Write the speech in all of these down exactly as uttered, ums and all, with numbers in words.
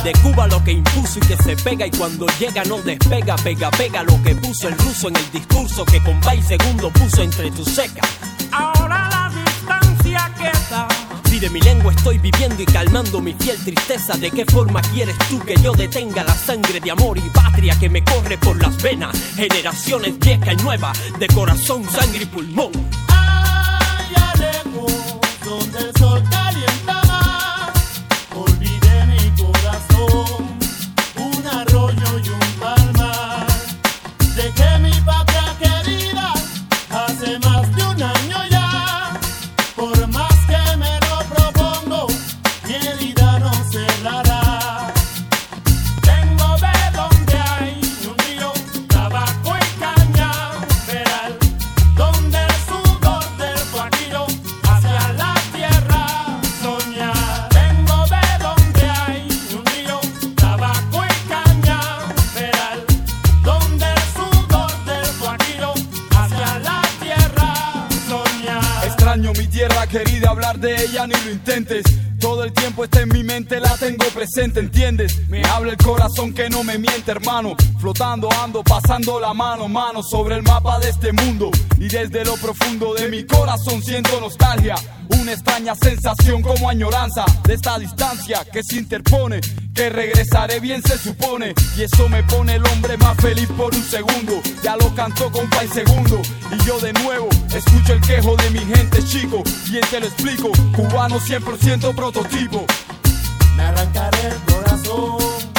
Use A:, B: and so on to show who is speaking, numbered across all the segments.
A: de Cuba lo que impuso y que se pega, y cuando llega no despega. Pega, pega lo que puso el ruso en el discurso que con y segundo puso entre tus secas.
B: Ahora la distancia queda.
A: Si de mi lengua estoy viviendo y calmando mi fiel tristeza, ¿de qué forma quieres tú que yo detenga la sangre de amor y patria que me corre por las venas? Generaciones vieja y nueva, de corazón, sangre y pulmón.
C: Allá lejos, donde el sol calienta más, olvidé mi corazón, un arroyo y un palmar. Dejé mi patria querida hace más de un año ya. Por más que me lo propongo, mi herida no cerrará. Tengo de donde hay un río, tabaco y cañaveral, donde el sudor del guajiro hacia la tierra soñar. Tengo de donde hay un río, tabaco y cañaveral, donde el sudor del guajiro hacia la tierra soñar.
D: Extraño mi tierra querida, hablar de ella ni lo intentes. Todo el tiempo está en mi mente, la tengo presente, ¿entiendes? Me habla el corazón que no me miente, hermano. Flotando ando, pasando la mano, mano sobre el mapa de este mundo. Y desde lo profundo de mi corazón siento nostalgia, una extraña sensación como añoranza de esta distancia que se interpone, que regresaré bien se supone. Y eso me pone el hombre más feliz por un segundo. Ya lo cantó compa y segundo, y yo de nuevo escucho el quejo de mi gente, chico. Bien te lo explico, cubano cien por ciento prototipo.
C: Me arrancaré el corazón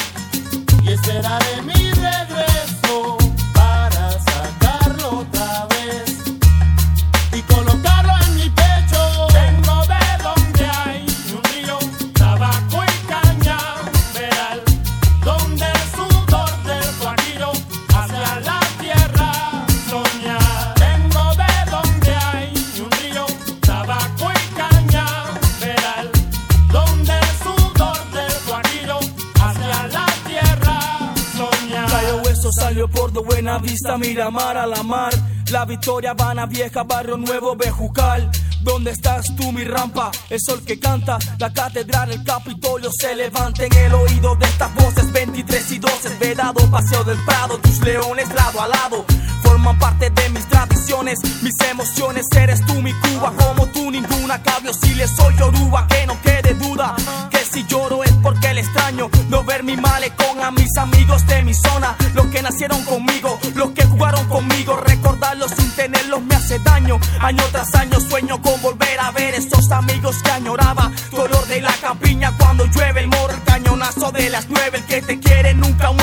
C: y esperaré mi regreso para sacarlo otra vez y colocarlo en mi pecho. Tengo de donde hay un río, tabaco y cañaveral, donde el sudor del guajiro hacia la tierra soñar. Tengo de donde hay un río, tabaco y cañaveral, donde el sudor del guajiro hacia la tierra soñar.
E: Cayo Hueso salió por de Buena Vista, Miramar a la mar, La Victoria, Habana Vieja, Barrio Nuevo, Bejucal. ¿Dónde estás tú, mi rampa? El sol que canta, la catedral, el Capitolio se levanta en el oído de estas voces. Veintitrés y doce, Vedado, Paseo del Prado, tus leones lado a lado forman parte de mis tradiciones, mis emociones. Eres tú mi Cuba, como tú ninguna. Cabio si le soy Yoruba, que no quede duda que si lloro es porque le extraño no ver mi malecón a mis amigos de mi zona, los que nacieron conmigo, los que jugaron conmigo. Recordarlos sin tenerlos me hace daño. Año tras año sueño con volver a ver esos amigos que añoraba. Dolor de la campiña cuando llueve, el morro, el cañonazo de las nueve. El que te quiere nunca un